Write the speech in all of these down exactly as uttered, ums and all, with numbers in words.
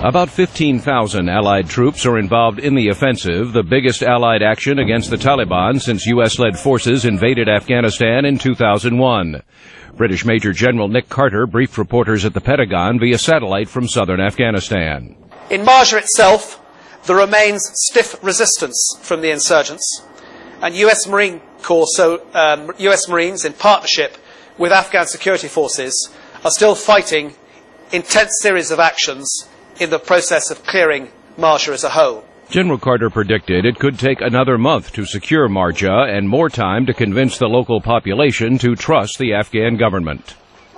About fifteen thousand Allied troops are involved in the offensive, the biggest Allied action against the Taliban since U S-led forces invaded Afghanistan in two thousand one. British Major General Nick Carter briefed reporters at the Pentagon via satellite from southern Afghanistan. In Marja itself, there remains stiff resistance from the insurgents, and U S Marine Corps, so um, U S Marines in partnership with Afghan security forces are still fighting intense series of actions in the process of clearing Marja as a whole. General Carter predicted it could take another month to secure Marja and more time to convince the local population to trust the Afghan government.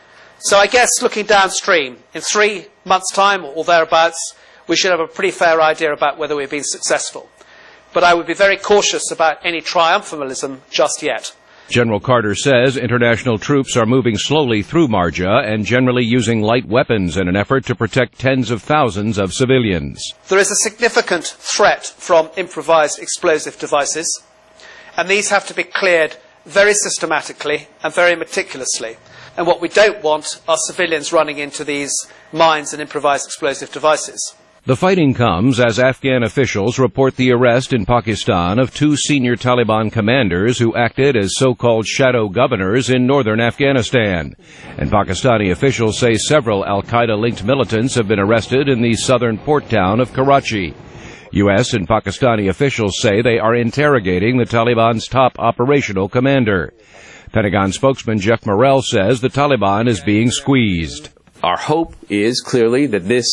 So I guess looking downstream, in three months' time or thereabouts, we should have a pretty fair idea about whether we've been successful. But I would be very cautious about any triumphalism just yet. General Carter says international troops are moving slowly through Marja and generally using light weapons in an effort to protect tens of thousands of civilians. There is a significant threat from improvised explosive devices, and these have to be cleared very systematically and very meticulously. And what we don't want are civilians running into these mines and improvised explosive devices. The fighting comes as Afghan officials report the arrest in Pakistan of two senior Taliban commanders who acted as so-called shadow governors in northern Afghanistan. And Pakistani officials say several al-Qaeda-linked militants have been arrested in the southern port town of Karachi. U S and Pakistani officials say they are interrogating the Taliban's top operational commander. Pentagon spokesman Jeff Morrell says the Taliban is being squeezed. Our hope is clearly that this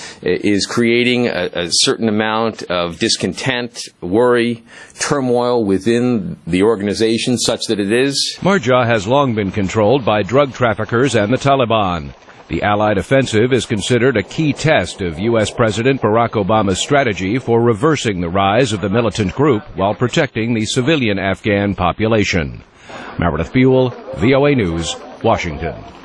is creating a, a certain amount of discontent, worry, turmoil within the organization such that it is. Marja has long been controlled by drug traffickers and the Taliban. The Allied offensive is considered a key test of U S President Barack Obama's strategy for reversing the rise of the militant group while protecting the civilian Afghan population. Meredith Buell, V O A News, Washington.